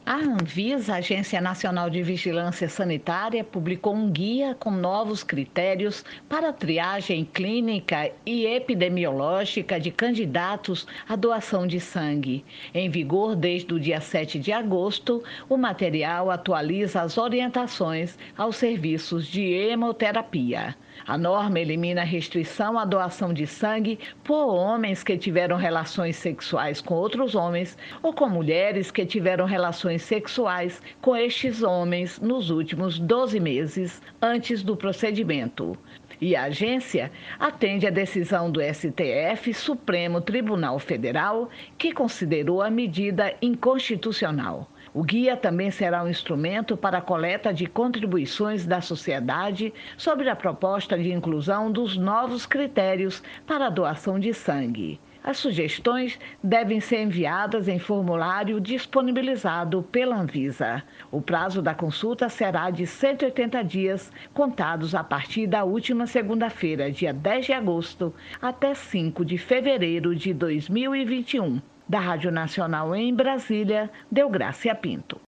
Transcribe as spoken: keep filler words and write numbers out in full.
A Anvisa, Agência Nacional de Vigilância Sanitária, publicou um guia com novos critérios para a triagem clínica e epidemiológica de candidatos à doação de sangue. Em vigor desde o dia sete de agosto, o material atualiza as orientações aos serviços de hemoterapia. A norma elimina a restrição à doação de sangue por homens que tiveram relações sexuais com outros homens ou com mulheres que tiveram relações sexuais com estes homens nos últimos doze meses antes do procedimento. E a agência atende à decisão do S T F, Supremo Tribunal Federal, que considerou a medida inconstitucional. O guia também será um instrumento para a coleta de contribuições da sociedade sobre a proposta de inclusão dos novos critérios para a doação de sangue. As sugestões devem ser enviadas em formulário disponibilizado pela Anvisa. O prazo da consulta será de cento e oitenta dias, contados a partir da última segunda-feira, dia dez de agosto, até cinco de fevereiro de dois mil e vinte e um. Da Rádio Nacional em Brasília, Delgrácia Pinto.